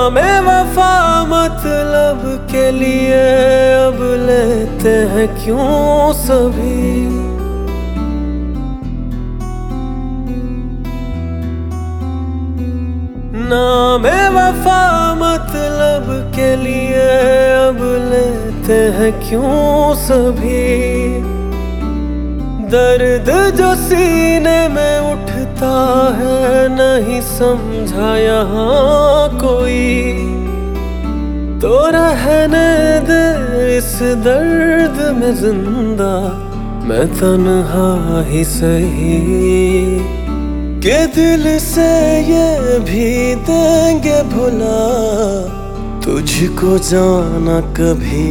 नाम वफा मतलब के लिए अब लेते हैं क्यों सभी। नाम वफा मतलब के लिए अब लेते हैं क्यों सभी। दर्द जो सीने में उठता है नहीं समझा यहाँ कोई, तो रहने दे इस दर्द में जिंदा मैं तन्हा ही सही। के दिल से ये भी देंगे भुला तुझको जाना कभी।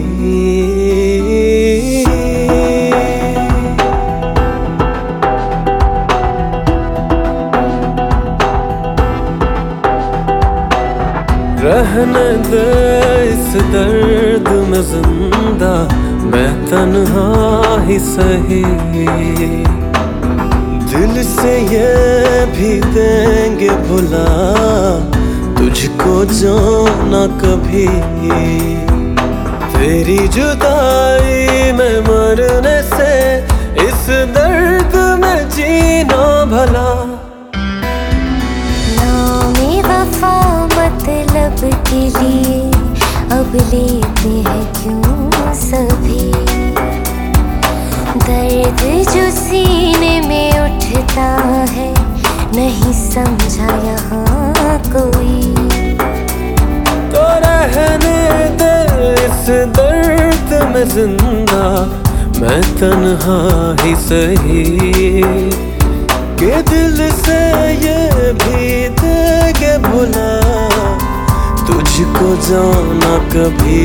रहने दे इस दर्द में जिंदा मैं तन्हा ही सही। दिल से ये भी देंगे भुला तुझको जाना कभी। तेरी जुदाई में मरने से इस दर्द में जीना भला। नामे वफा मतलब के लिए अब लेते हैं क्यों सभी। दर्द जो सीने में उठता है नहीं समझा यहाँ कोई, तो रहने दे इस दर्द में जिंदा मैं तन्हा ही सही। के दिल से ये भी देंगे भुला तुझको जाना कभी।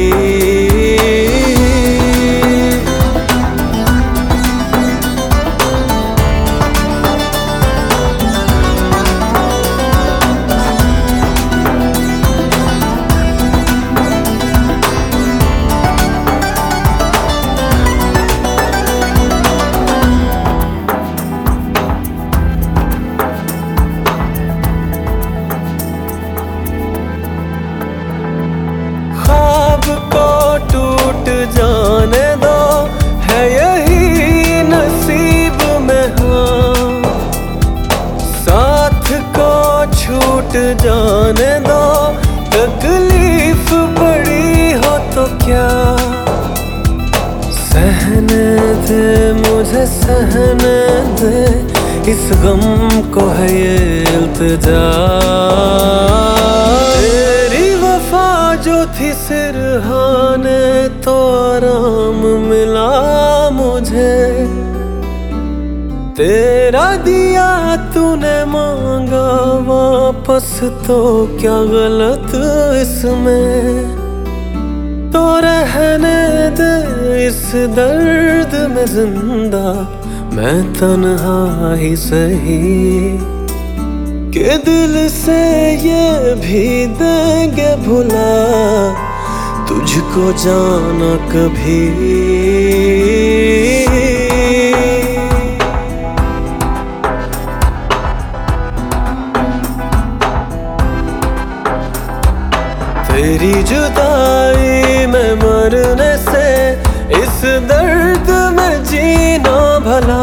जाने दो है यही नसीब में, हाँ साथ को छूट जाने दो। तकलीफ बड़ी हो तो क्या सहने दे मुझे सहने दे, इस गम को है ये इल्तिजा। तेरी वफा जो थी सिरहाने तो आराम मिला मुझे। तेरा दिया तूने मांगा वापस तो क्या गलत इसमें। तो रहने दे इस दर्द में जिंदा मैं तन्हा ही सही। के दिल से ये भी देंगे भुला तुझको जाना कभी। तेरी जुदाई में मरने से इस दर्द में जीना भला।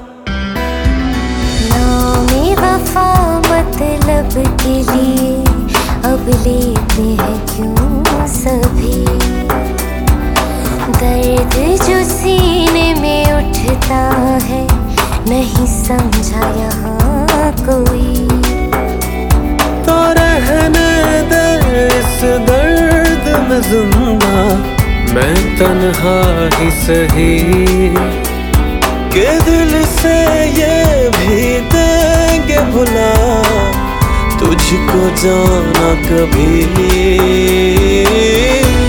नामे वफा मतलब के लिए अब लेते हैं क्यों सभी। दर्द जो सीने में उठता है नहीं समझा यहाँ कोई, तो रहने दे इस दर्द में जिंदा मैं तन्हा ही सही। के दिल से ये भी देंगे भुला तुझको जाना कभी।